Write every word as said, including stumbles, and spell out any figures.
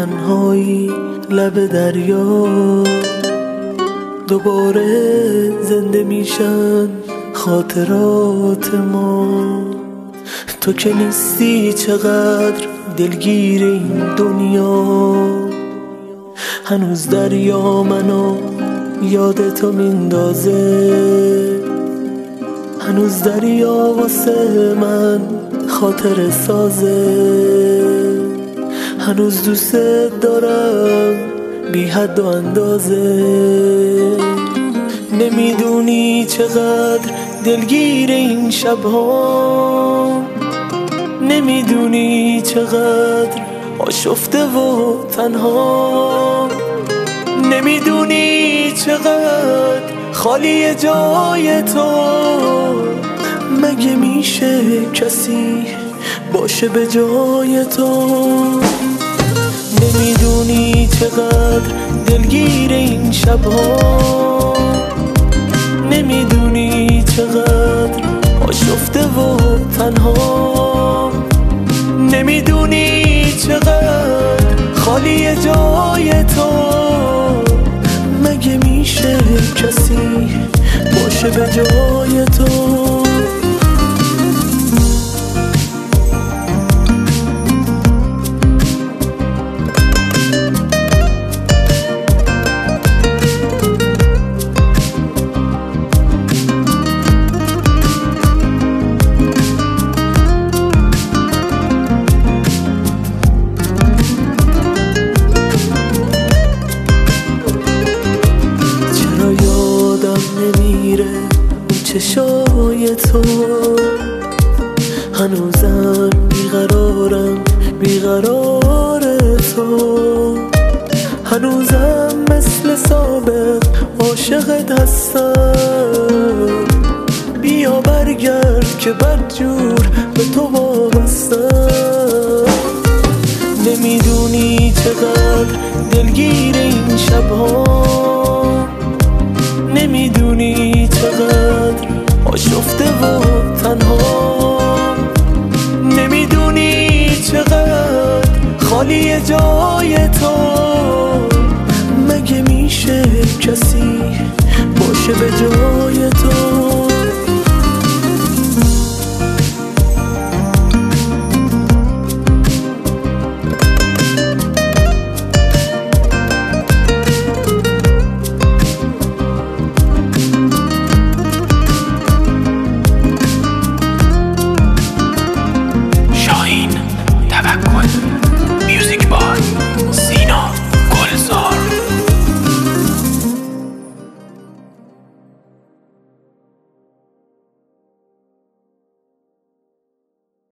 تنهایی لب دریا دوباره زنده میشن خاطرات ما. تو که نیستی چقدر دلگیر این دنیا، هنوز دریا منو یاد تو میندازه، هنوز دریا واسه من خاطر سازه، هنوز دوست دارم بی حد و اندازه. نمیدونی چقدر دلگیر این شبها، نمیدونی چقدر آشفته و تنها، نمیدونی چقدر خالی جای تو. مگه میشه کسی باشه به جای تو؟ نمیدونی چقدر دلگیر این شبها، نمیدونی چقدر آشفته و تنها، نمیدونی چقدر خالی جای تو. مگه میشه کسی باشه به جای تو؟ نمیره اون چشای تو، هنوزم بیقرارم بیقرار تو، هنوزم مثل سابق عاشقت هستم. بیا برگرد که بدجور به تو وابستم. نمیدونی چقدر دلگیر این شبها، نمیدونی چقدر آشفته و تنها، نمیدونی چقدر خالی جای تو.